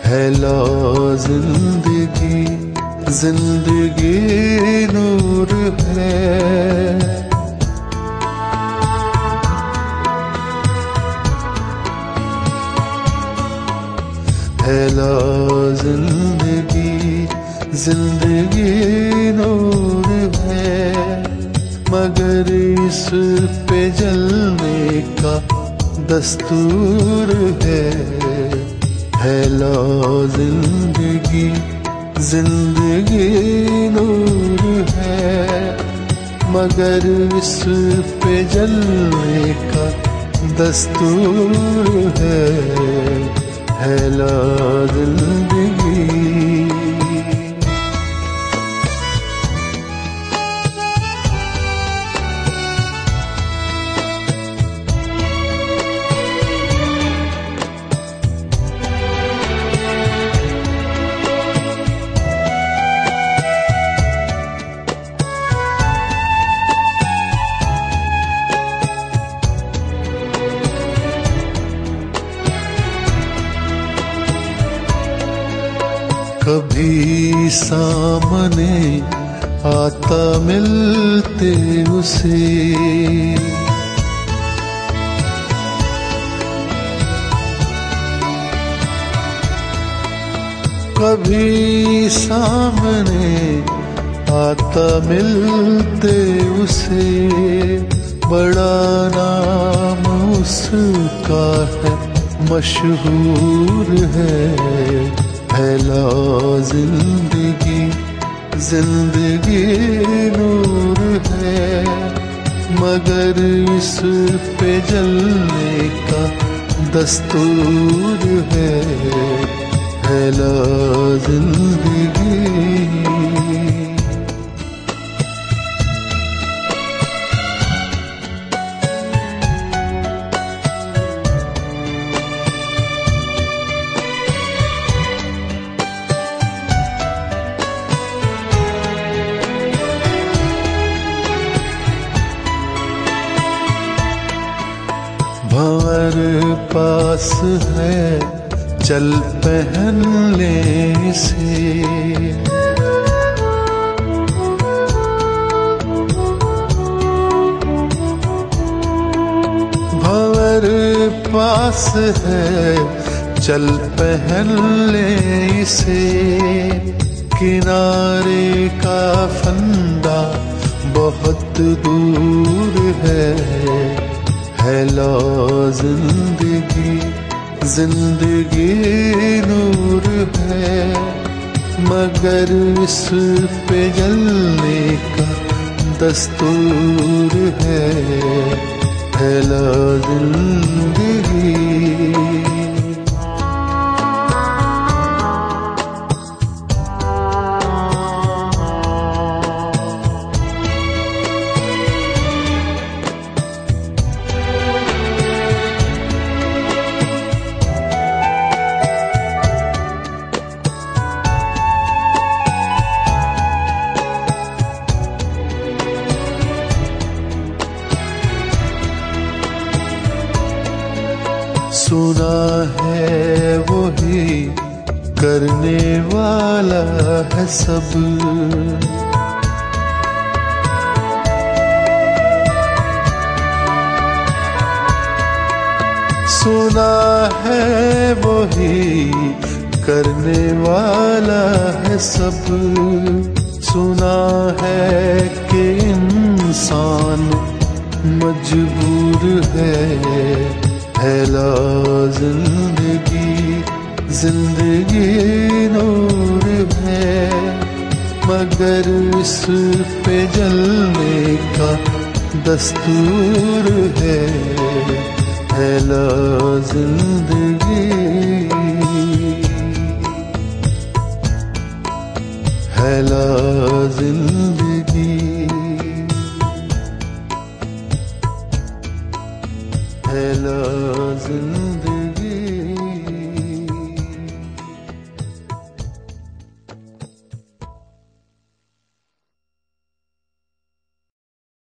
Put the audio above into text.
है ला जिंदगी, जिंदगी नूर है। है ला जिंदगी, जिंदगी नूर है, मगर इस पे जलने का दस्तूर है। है ला जिंदगी, जिंदगी नूर है, मगर इस पे जलने का दस्तूर है ला जिंदगी। कभी सामने आता मिलते उसे, कभी सामने आता मिलते उसे, बड़ा नाम उसका है मशहूर है ला जिंदगी, जिंदगी नूर है, मगर इस पे जलने का दस्तूर है ला जिंदगी। भंवर पास है चल पहन ले इसे, भंवर पास है चल पहन ले इसे, किनारे का फंदा बहुत दूर है ला जिंदगी, जिंदगी नूर है, मगर इस पे जलने का दस्तूर है ला जिंदगी। सुना है वही करने वाला है सब, सुना है वही करने वाला है सब, सुना है कि इंसान मजबूर है ला जिंदगी, जिंदगी नूर है, मगर इस पे जलने का दस्तूर है ला जिंदगी, है ला जिंदगी, है ला जिंदगी।